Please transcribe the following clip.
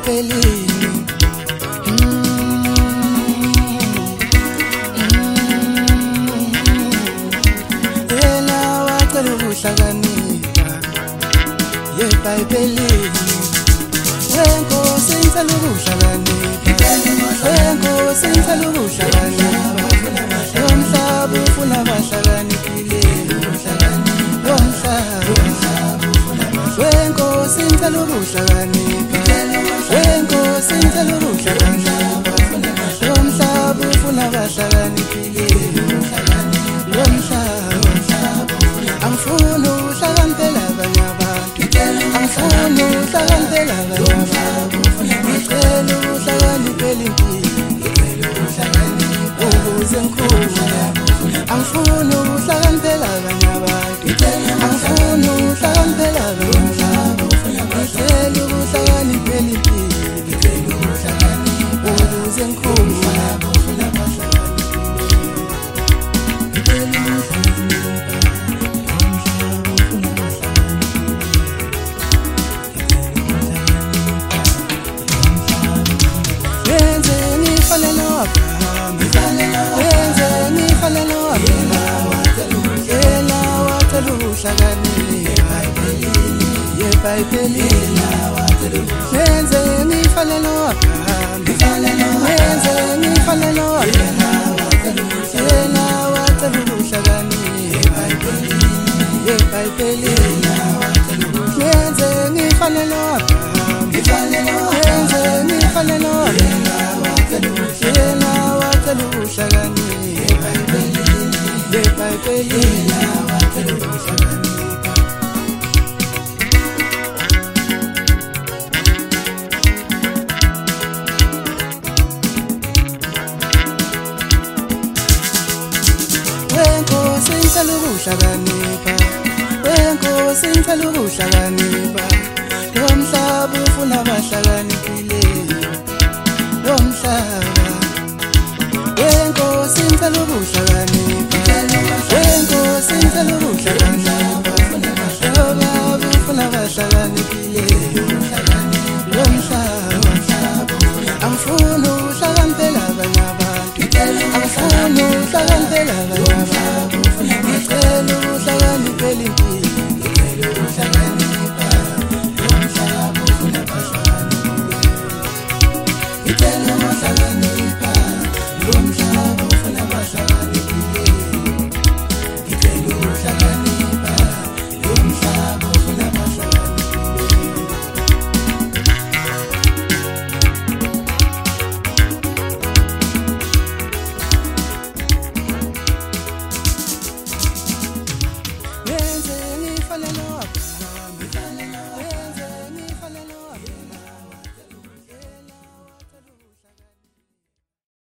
eBhayibhelini. Yena wacela ukuhlakanipha eBhayibhelini. Wenkosi ngicela ukuhlakanipha, wenkosi ngicela ukuhlakanipha. Umhlaba ufuna abahlakaniphileyo, wenkosi ngicela ukuhlakanipha, wenkosi ngicela ukuhlakanipha. Umhlaba ufuna abahlakaniphileyo, angifuni uhlakaniphela abanye abantu, angifuni uhlakaniphela abanye abantu. Ngicela ukuhlakaniphela impilo ukuze ngikhule. Angifuni uhlakaniphela abanye abantu, angifuni uhlakaniphela abanye abantu. Ngicela ukuhlakaniphela impilo ukuze ngikhule. eBhayibhelini yenze ngifane noAbraham, yenze ngifane noAbraham. Yena wacela ukuhlakanipha eBhayibhelini. Yenze ngifane noAbraham, yenze ngifane noAbraham. Yena wacela ukuhlakanipha eBhayibhelini. Wenkosi ngicela ukuhlakanipha, wenkosi ngicela ukuhlakanipha. Lo mhlaba ufuna abahlakaniphileyo, lo mhlaba. Wenkosi ngicela ukuhlakanipha, wenkosi ngicela ukuhlakanipha. Lo baba ufuna abahlakaniphileyo, lo mhlaba. Angifuni uhlakaniphela abanye abantu, angifuni uhlakaniphela abanye abantu. Ngicela ukuhlakaniphela impilo ukuhlakanipha. Lo mhlaba ufuna abahlakaniphileyo.